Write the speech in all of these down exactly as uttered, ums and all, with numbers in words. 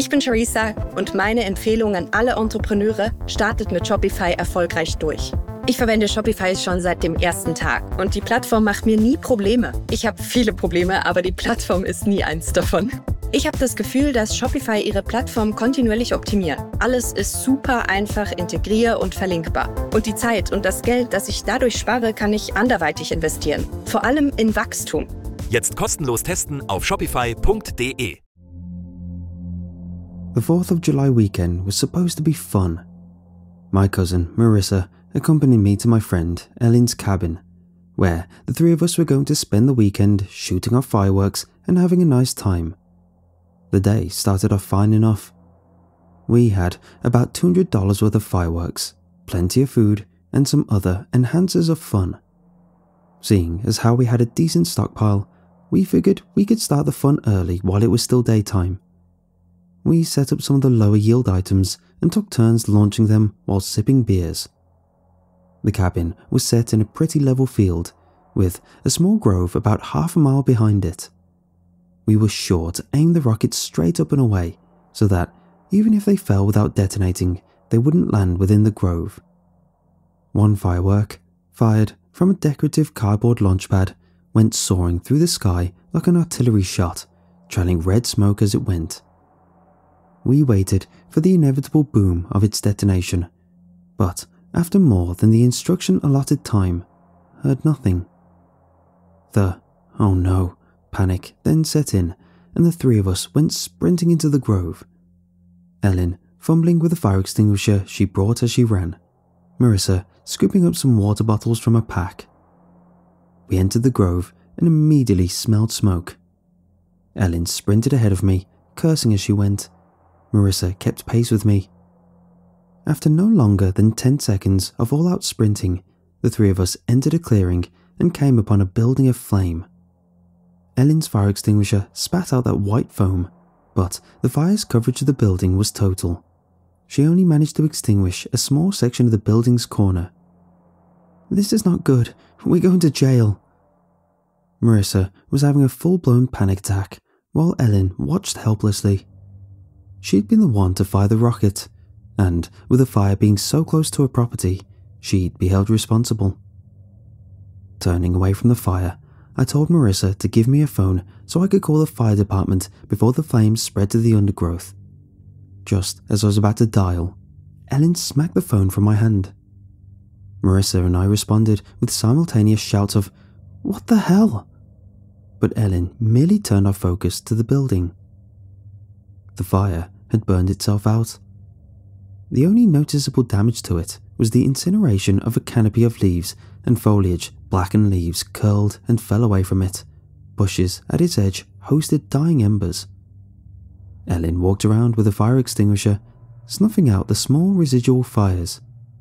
Ich bin Charissa und meine Empfehlung an alle Entrepreneure: startet mit Shopify erfolgreich durch. Ich verwende Shopify schon seit dem ersten Tag und die Plattform macht mir nie Probleme. Ich habe viele Probleme, aber die Plattform ist nie eins davon. Ich habe das Gefühl, dass Shopify ihre Plattform kontinuierlich optimiert. Alles ist super einfach integrier- und verlinkbar. Und die Zeit und das Geld, das ich dadurch spare, kann ich anderweitig investieren. Vor allem in Wachstum. Jetzt kostenlos testen auf shopify punkt de. The fourth of July weekend was supposed to be fun. My cousin, Marissa, accompanied me to my friend Ellen's cabin, where the three of us were going to spend the weekend shooting off fireworks and having a nice time. The day started off fine enough. We had about two hundred dollars worth of fireworks, plenty of food, and some other enhancers of fun. Seeing as how we had a decent stockpile, we figured we could start the fun early while it was still daytime. We set up some of the lower yield items and took turns launching them while sipping beers. The cabin was set in a pretty level field, with a small grove about half a mile behind it. We were sure to aim the rockets straight up and away, so that, even if they fell without detonating, they wouldn't land within the grove. One firework, fired from a decorative cardboard launch pad, went soaring through the sky like an artillery shot, trailing red smoke as it went. We waited for the inevitable boom of its detonation, but after more than the instruction allotted time, heard nothing. The "oh no" panic then set in, and the three of us went sprinting into the grove. Ellen fumbling with the fire extinguisher she brought as she ran, Marissa scooping up some water bottles from her pack. We entered the grove and immediately smelled smoke. Ellen sprinted ahead of me, cursing as she went. Marissa kept pace with me. After no longer than ten seconds of all-out sprinting, the three of us entered a clearing and came upon a building of flame. Ellen's fire extinguisher spat out that white foam, but the fire's coverage of the building was total. She only managed to extinguish a small section of the building's corner. "This is not good. We're going to jail." Marissa was having a full-blown panic attack, while Ellen watched helplessly. She'd been the one to fire the rocket, and with the fire being so close to her property, she'd be held responsible. Turning away from the fire, I told Marissa to give me a phone so I could call the fire department before the flames spread to the undergrowth. Just as I was about to dial, Ellen smacked the phone from my hand. Marissa and I responded with simultaneous shouts of, "What the hell?" But Ellen merely turned our focus to the building. The fire had burned itself out. The only noticeable damage to it was the incineration of a canopy of leaves and foliage. Blackened leaves curled and fell away from it. Bushes at its edge hosted dying embers. Ellen walked around with a fire extinguisher, snuffing out the small residual fires.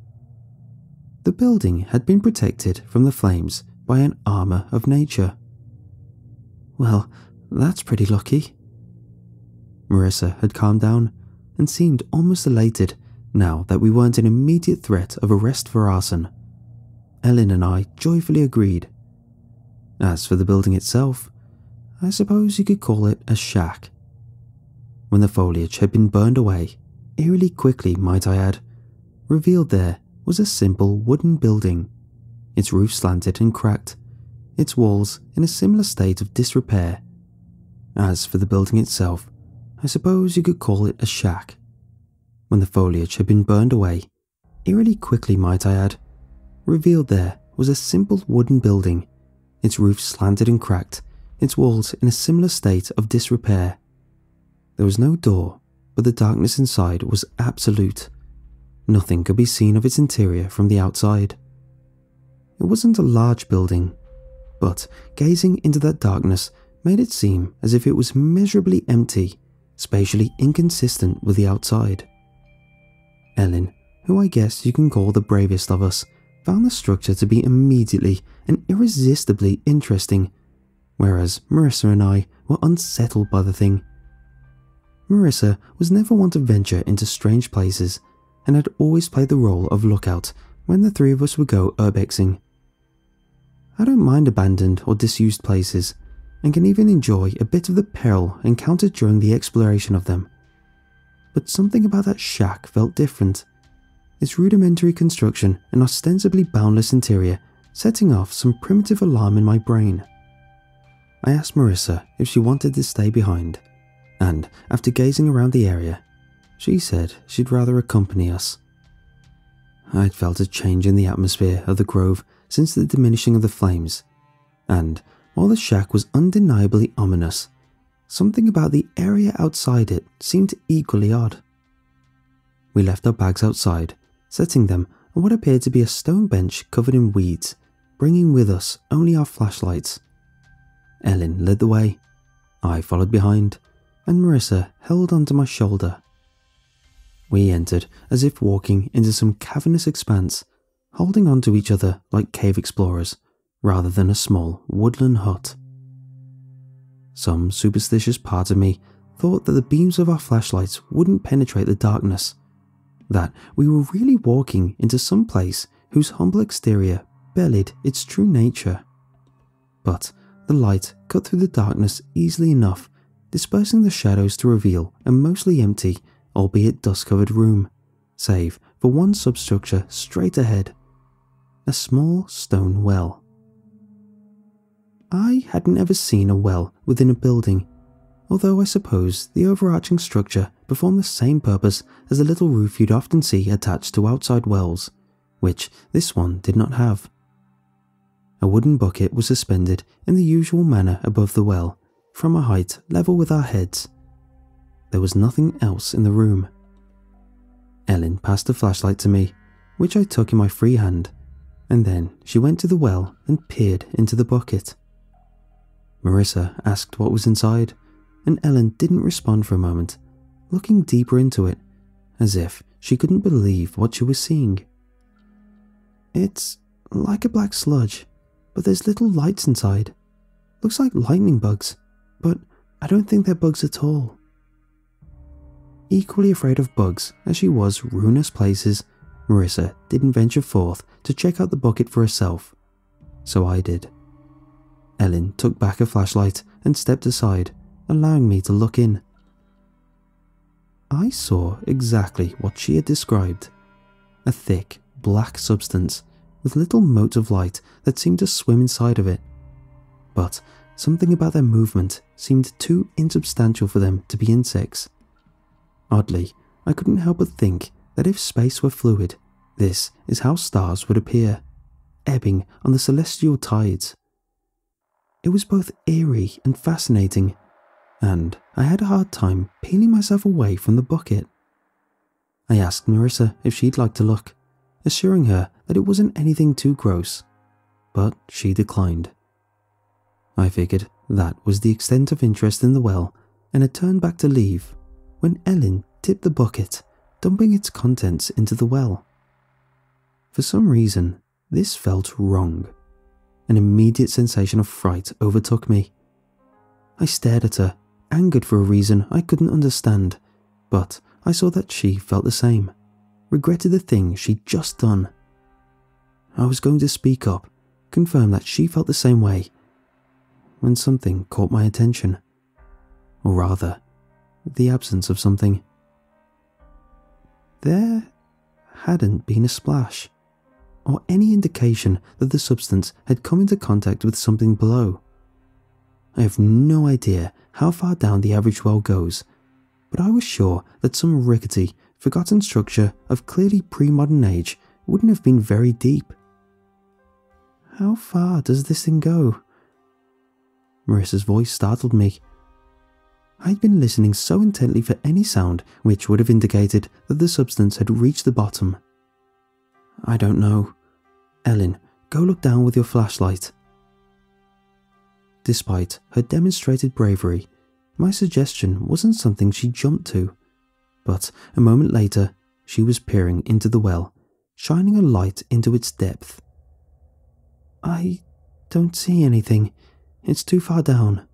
The building had been protected from the flames by an armor of nature. "Well, that's pretty lucky." Marissa had calmed down and seemed almost elated now that we weren't in immediate threat of arrest for arson. Ellen and I joyfully agreed. As for the building itself, I suppose you could call it a shack. When the foliage had been burned away, eerily quickly might I add, revealed there was a simple wooden building, its roof slanted and cracked, its walls in a similar state of disrepair. As for the building itself, I suppose you could call it a shack. When the foliage had been burned away, eerily quickly might I add, revealed there was a simple wooden building, its roof slanted and cracked, its walls in a similar state of disrepair. There was no door, but the darkness inside was absolute. Nothing could be seen of its interior from the outside. It wasn't a large building, but gazing into that darkness made it seem as if it was miserably empty, spatially inconsistent with the outside. Ellen, who I guess you can call the bravest of us, found the structure to be immediately and irresistibly interesting, whereas Marissa and I were unsettled by the thing. Marissa was never one to venture into strange places and had always played the role of lookout when the three of us would go urbexing. I don't mind abandoned or disused places, and can even enjoy a bit of the peril encountered during the exploration of them. but something about that shack felt different. Its rudimentary construction and ostensibly boundless interior setting off some primitive alarm in my brain. I asked Marissa if she wanted to stay behind, and after gazing around the area, she said she'd rather accompany us. I'd felt a change in the atmosphere of the grove since the diminishing of the flames, and while the shack was undeniably ominous, something about the area outside it seemed equally odd. We left our bags outside, setting them on what appeared to be a stone bench covered in weeds, bringing with us only our flashlights. Ellen led the way, I followed behind, and Marissa held onto my shoulder. We entered as if walking into some cavernous expanse, holding on to each other like cave explorers, rather than a small woodland hut. Some superstitious part of me thought that the beams of our flashlights wouldn't penetrate the darkness, that we were really walking into some place whose humble exterior belied its true nature. But the light cut through the darkness easily enough, dispersing the shadows to reveal a mostly empty, albeit dust-covered room, save for one substructure straight ahead, a small stone well. I hadn't ever seen a well within a building, although I suppose the overarching structure performed the same purpose as the little roof you'd often see attached to outside wells, which this one did not have. A wooden bucket was suspended in the usual manner above the well, from a height level with our heads. There was nothing else in the room. Ellen passed the flashlight to me, which I took in my free hand, and then she went to the well and peered into the bucket. Marissa asked what was inside, and Ellen didn't respond for a moment, looking deeper into it, as if she couldn't believe what she was seeing. It's like a black sludge, but there's little lights inside. Looks like lightning bugs, but I don't think they're bugs at all. Equally afraid of bugs as she was ruinous places, Marissa didn't venture forth to check out the bucket for herself, so I did. Ellen took back her flashlight and stepped aside, allowing me to look in. I saw exactly what she had described, a thick, black substance with little motes of light that seemed to swim inside of it, but something about their movement seemed too insubstantial for them to be insects. Oddly, I couldn't help but think that if space were fluid, this is how stars would appear, ebbing on the celestial tides. It was both eerie and fascinating, and I had a hard time peeling myself away from the bucket. I asked Marissa if she'd like to look, assuring her that it wasn't anything too gross, but she declined. I figured that was the extent of interest in the well and had turned back to leave when Ellen tipped the bucket, dumping its contents into the well. For some reason, this felt wrong. An immediate sensation of fright overtook me. I stared at her, angered for a reason I couldn't understand, but I saw that she felt the same, regretted the thing she'd just done. I was going to speak up, confirm that she felt the same way, when something caught my attention. Or rather, the absence of something. There hadn't been a splash, or any indication that the substance had come into contact with something below. I have no idea how far down the average well goes, but I was sure that some rickety, forgotten structure of clearly pre-modern age wouldn't have been very deep. How far does this thing go? Marissa's voice startled me. I'd been listening so intently for any sound which would have indicated that the substance had reached the bottom. I don't know. Ellen, go look down with your flashlight. Despite her demonstrated bravery, my suggestion wasn't something she jumped to, but a moment later she was peering into the well, shining a light into its depth. I don't see anything. It's too far down.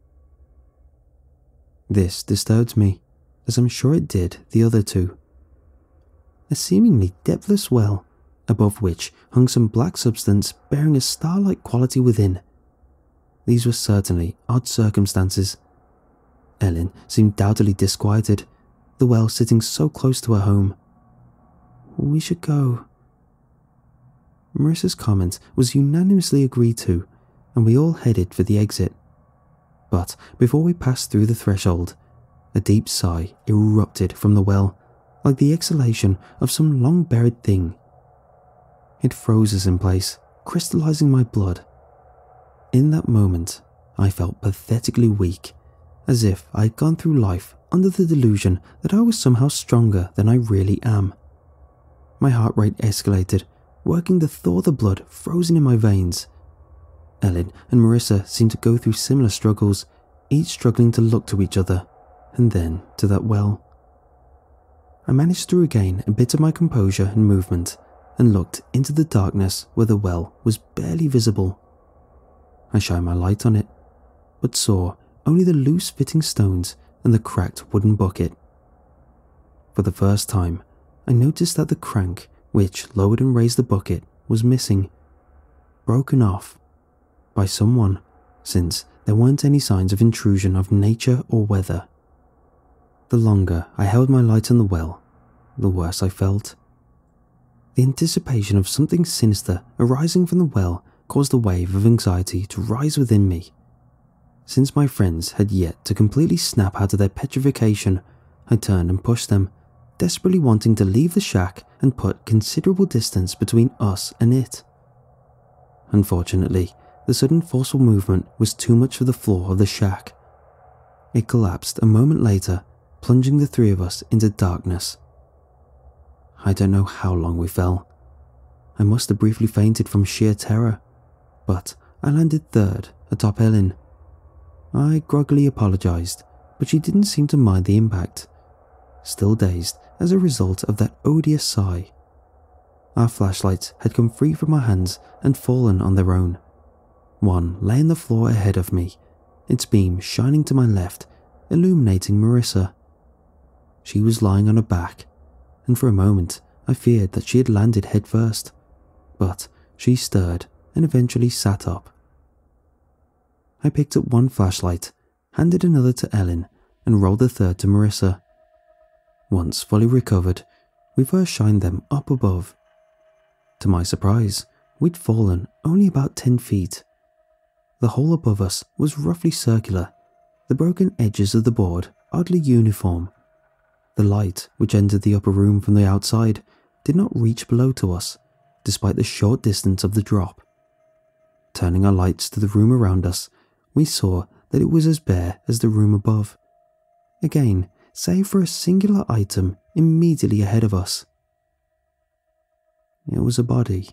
This disturbed me, as I'm sure it did the other two. A seemingly depthless well, above which hung some black substance bearing a star-like quality within. These were certainly odd circumstances. Ellen seemed doubtfully disquieted, the well sitting so close to her home. "We should go." Marissa's comment was unanimously agreed to, and we all headed for the exit. But before we passed through the threshold, a deep sigh erupted from the well, like the exhalation of some long-buried thing. It froze us in place, crystallizing my blood. In that moment, I felt pathetically weak, as if I had gone through life under the delusion that I was somehow stronger than I really am. My heart rate escalated, working to thaw the blood frozen in my veins. Ellen and Marissa seemed to go through similar struggles, each struggling to look to each other, and then to that well. I managed to regain a bit of my composure and movement, and looked into the darkness where the well was barely visible. I shined my light on it, but saw only the loose-fitting stones and the cracked wooden bucket. For the first time, I noticed that the crank which lowered and raised the bucket was missing, broken off by someone, since there weren't any signs of intrusion of nature or weather. The longer I held my light on the well, the worse I felt. The anticipation of something sinister arising from the well caused a wave of anxiety to rise within me. Since my friends had yet to completely snap out of their petrification, I turned and pushed them, desperately wanting to leave the shack and put considerable distance between us and it. Unfortunately, the sudden forceful movement was too much for the floor of the shack. It collapsed a moment later, plunging the three of us into darkness. I don't know how long we fell. I must have briefly fainted from sheer terror, but I landed third atop Ellen. I groggily apologized, but she didn't seem to mind the impact, still dazed as a result of that odious sigh. Our flashlights had come free from our hands and fallen on their own. One lay on the floor ahead of me, its beam shining to my left, illuminating Marissa. She was lying on her back, and for a moment I feared that she had landed headfirst, but she stirred and eventually sat up. I picked up one flashlight, handed another to Ellen, and rolled the third to Marissa. Once fully recovered, we first shined them up above. To my surprise, we'd fallen only about ten feet. The hole above us was roughly circular, the broken edges of the board oddly uniform. The light, which entered the upper room from the outside, did not reach below to us, despite the short distance of the drop. Turning our lights to the room around us, we saw that it was as bare as the room above. Again, save for a singular item immediately ahead of us. It was a body.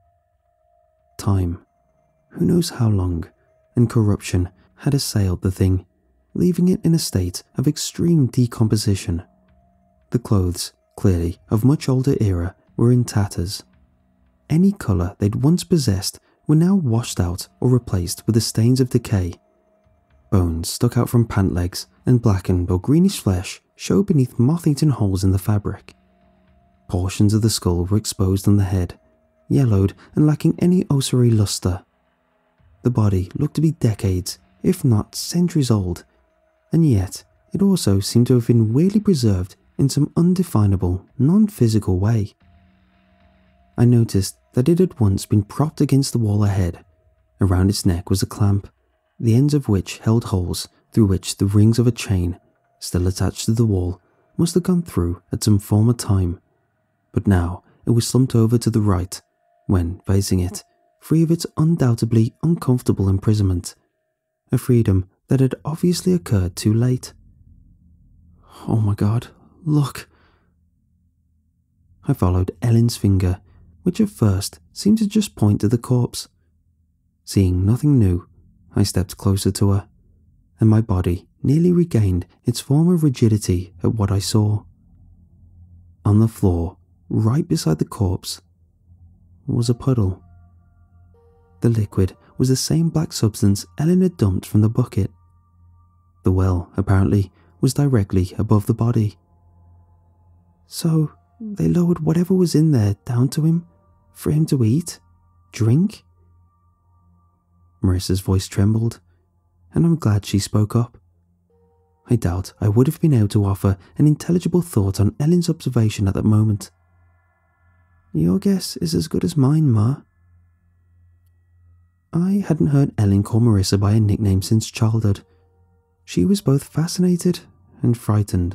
Time, who knows how long, and corruption had assailed the thing, leaving it in a state of extreme decomposition. The clothes, clearly of much older era, were in tatters. Any colour they'd once possessed were now washed out or replaced with the stains of decay. Bones stuck out from pant legs, and blackened or greenish flesh showed beneath moth-eaten holes in the fabric. Portions of the skull were exposed on the head, yellowed and lacking any ossuary lustre. The body looked to be decades, if not centuries old, and yet it also seemed to have been weirdly preserved in some undefinable, non-physical way. I noticed that it had once been propped against the wall ahead. Around its neck was a clamp, the ends of which held holes through which the rings of a chain, still attached to the wall, must have gone through at some former time. But now it was slumped over to the right, when facing it, free of its undoubtedly uncomfortable imprisonment, a freedom that had obviously occurred too late. "Oh my God, look!" I followed Ellen's finger, which at first seemed to just point to the corpse. Seeing nothing new, I stepped closer to her, and my body nearly regained its former rigidity at what I saw. On the floor, right beside the corpse, was a puddle. The liquid was the same black substance Ellen had dumped from the bucket. The well, apparently, was directly above the body. So, they lowered whatever was in there down to him, for him to eat, drink? Marissa's voice trembled, and I'm glad she spoke up. I doubt I would have been able to offer an intelligible thought on Ellen's observation at that moment. "Your guess is as good as mine, Ma." I hadn't heard Ellen call Marissa by a nickname since childhood. She was both fascinated and frightened.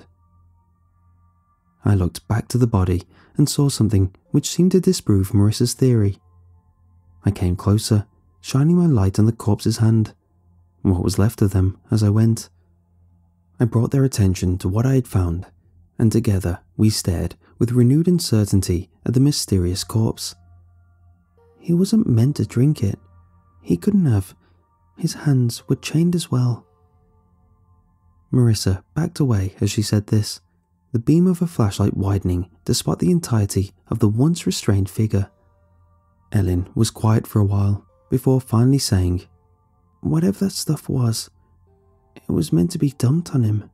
I looked back to the body and saw something which seemed to disprove Marissa's theory. I came closer, shining my light on the corpse's hand, what was left of them, as I went. I brought their attention to what I had found, and together we stared with renewed uncertainty at the mysterious corpse. He wasn't meant to drink it. He couldn't have. His hands were chained as well. Marissa backed away as she said this, the beam of her flashlight widening to spot the entirety of the once restrained figure. Ellen was quiet for a while before finally saying, "Whatever that stuff was, it was meant to be dumped on him.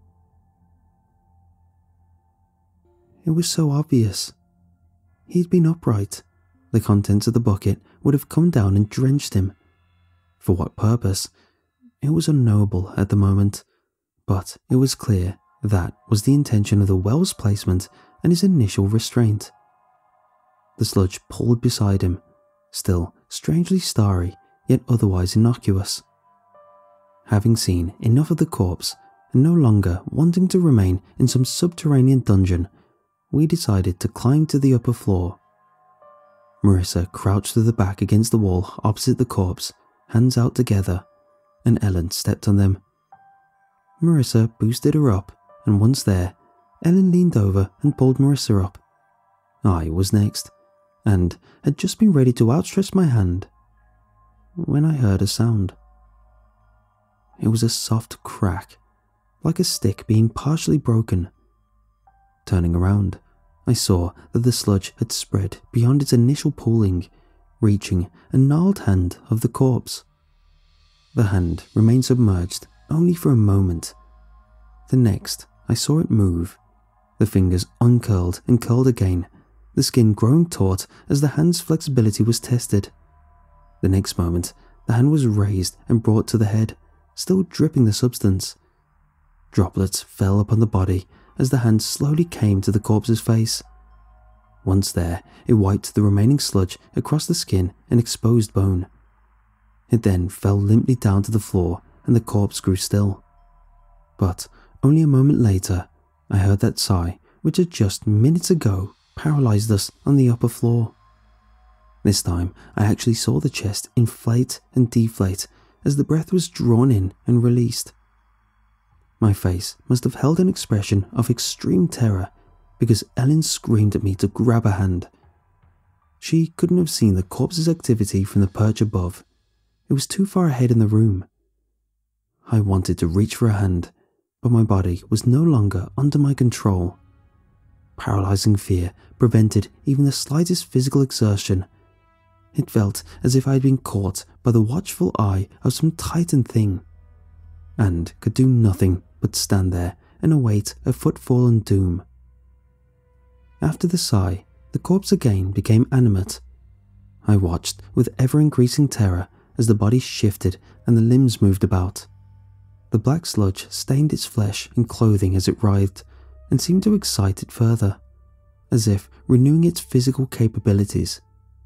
It was so obvious. He'd been upright. The contents of the bucket would have come down and drenched him. For what purpose? It was unknowable at the moment, but it was clear that was the intention of the well's placement and his initial restraint. The sludge pooled beside him, still strangely starry, yet otherwise innocuous. Having seen enough of the corpse, and no longer wanting to remain in some subterranean dungeon, we decided to climb to the upper floor. Marissa crouched to the back against the wall opposite the corpse, hands out together, and Ellen stepped on them. Marissa boosted her up, and once there, Ellen leaned over and pulled Marissa up. I was next, and had just been ready to outstretch my hand when I heard a sound. It was a soft crack, like a stick being partially broken. Turning around, I saw that the sludge had spread beyond its initial pooling, reaching a gnarled hand of the corpse. The hand remained submerged only for a moment. The next, I saw it move. The fingers uncurled and curled again, the skin growing taut as the hand's flexibility was tested. The next moment, the hand was raised and brought to the head, still dripping the substance. Droplets fell upon the body as the hand slowly came to the corpse's face. Once there, it wiped the remaining sludge across the skin and exposed bone. It then fell limply down to the floor and the corpse grew still. But only a moment later, I heard that sigh which had just minutes ago paralyzed us on the upper floor. This time, I actually saw the chest inflate and deflate as the breath was drawn in and released. My face must have held an expression of extreme terror because Ellen screamed at me to grab her hand. She couldn't have seen the corpse's activity from the perch above. It was too far ahead in the room. I wanted to reach for her hand, but my body was no longer under my control. Paralyzing fear prevented even the slightest physical exertion. It felt as if I had been caught by the watchful eye of some titan thing, and could do nothing but stand there and await a footfall and doom. After the sigh, the corpse again became animate. I watched with ever-increasing terror as the body shifted and the limbs moved about. The black sludge stained its flesh and clothing as it writhed, and seemed to excite it further, as if renewing its physical capabilities.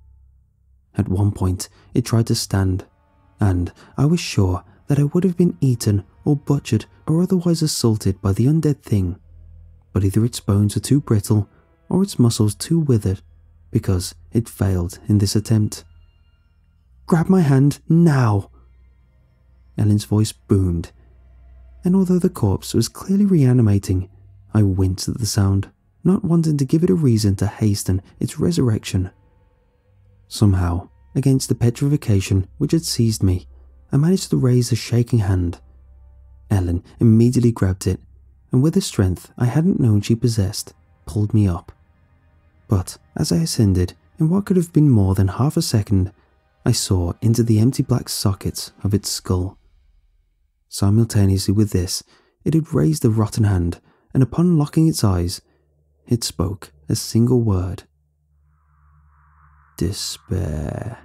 At one point, it tried to stand, and I was sure that I would have been eaten or butchered or otherwise assaulted by the undead thing, but either its bones were too brittle or its muscles too withered, because it failed in this attempt. "Grab my hand, now!" Ellen's voice boomed, and although the corpse was clearly reanimating, I winced at the sound, not wanting to give it a reason to hasten its resurrection. Somehow, against the petrification which had seized me, I managed to raise a shaking hand. Ellen immediately grabbed it, and with a strength I hadn't known she possessed, pulled me up. But as I ascended, in what could have been more than half a second, I saw into the empty black sockets of its skull. Simultaneously with this, it had raised the rotten hand, and upon locking its eyes, it spoke a single word. Despair.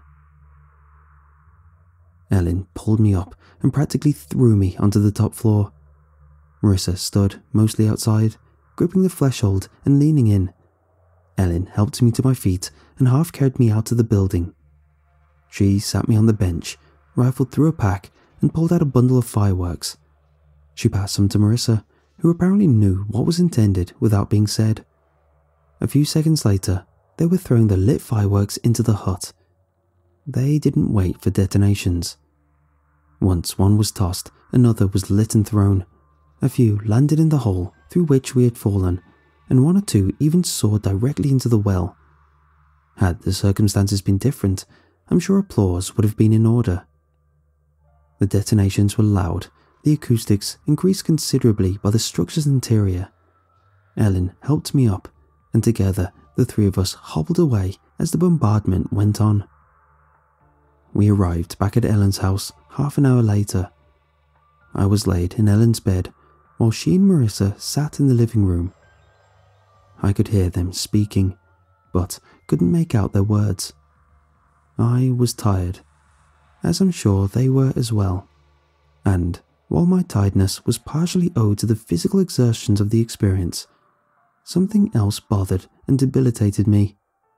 Ellen pulled me up and practically threw me onto the top floor. Marissa stood, mostly outside, gripping the threshold and leaning in. Ellen helped me to my feet and half carried me out of the building. She sat me on the bench, rifled through a pack and pulled out a bundle of fireworks. She passed some to Marissa, who apparently knew what was intended without being said. A few seconds later, they were throwing the lit fireworks into the hut. They didn't wait for detonations. Once one was tossed, another was lit and thrown. A few landed in the hole through which we had fallen, and one or two even soared directly into the well. Had the circumstances been different, I'm sure applause would have been in order. The detonations were loud, the acoustics increased considerably by the structure's interior. Ellen helped me up, and together the three of us hobbled away as the bombardment went on. We arrived back at Ellen's house half an hour later. I was laid in Ellen's bed, while she and Marissa sat in the living room. I could hear them speaking, but couldn't make out their words. I was tired, as I'm sure they were as well, and while my tiredness was partially owed to the physical exertions of the experience, something else bothered and debilitated me.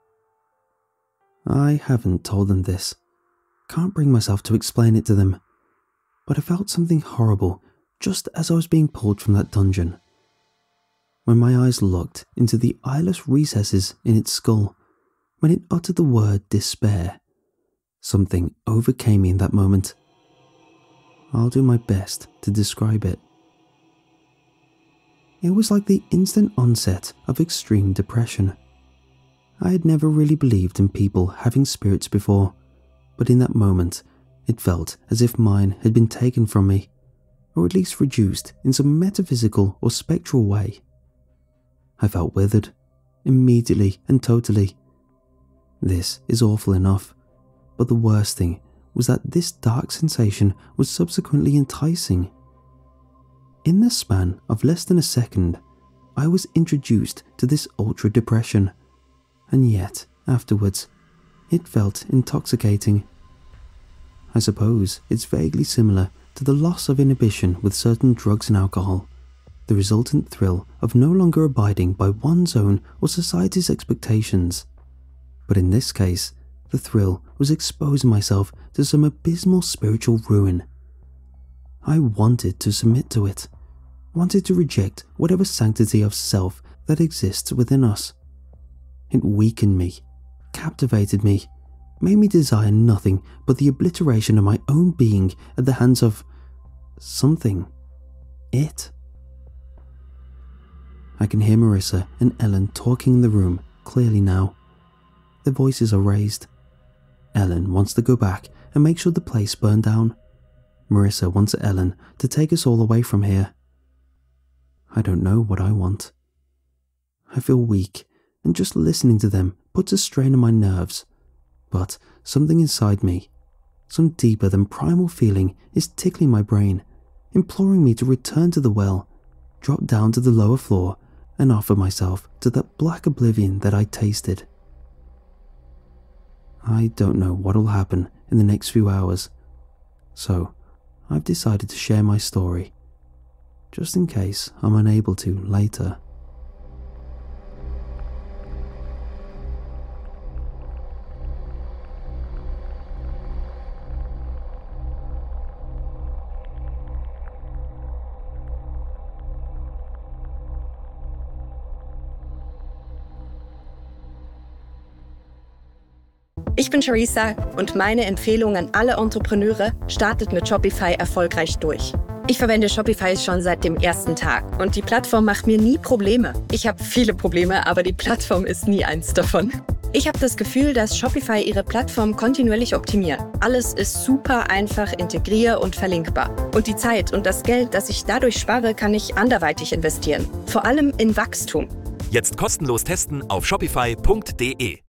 I haven't told them this, can't bring myself to explain it to them, but I felt something horrible just as I was being pulled from that dungeon. When my eyes looked into the eyeless recesses in its skull, when it uttered the word despair, something overcame me in that moment. I'll do my best to describe it. It was like the instant onset of extreme depression. I had never really believed in people having spirits before, but in that moment, it felt as if mine had been taken from me, or at least reduced in some metaphysical or spectral way. I felt withered, immediately and totally. This is awful enough, but the worst thing was that this dark sensation was subsequently enticing. In the span of less than a second, I was introduced to this ultra depression, and yet, afterwards, it felt intoxicating. I suppose it's vaguely similar to the loss of inhibition with certain drugs and alcohol, the resultant thrill of no longer abiding by one's own or society's expectations. But in this case, the thrill was exposing myself to some abysmal spiritual ruin. I wanted to submit to it, wanted to reject whatever sanctity of self that exists within us. It weakened me, captivated me, made me desire nothing but the obliteration of my own being at the hands of something. It. I can hear Marissa and Ellen talking in the room clearly now. Their voices are raised. Ellen wants to go back and make sure the place burned down. Marissa wants Ellen to take us all away from here. I don't know what I want. I feel weak, and just listening to them puts a strain on my nerves. But something inside me, some deeper than primal feeling, is tickling my brain, imploring me to return to the well, drop down to the lower floor, and offer myself to that black oblivion that I tasted. I don't know what will happen in the next few hours, so I've decided to share my story, just in case I'm unable to later. Ich bin Charissa und meine Empfehlung an alle Entrepreneure: startet mit Shopify erfolgreich durch. Ich verwende Shopify schon seit dem ersten Tag und die Plattform macht mir nie Probleme. Ich habe viele Probleme, aber die Plattform ist nie eins davon. Ich habe das Gefühl, dass Shopify ihre Plattform kontinuierlich optimiert. Alles ist super einfach integrier- und verlinkbar. Und die Zeit und das Geld, das ich dadurch spare, kann ich anderweitig investieren. Vor allem in Wachstum. Jetzt kostenlos testen auf shopify punkt de.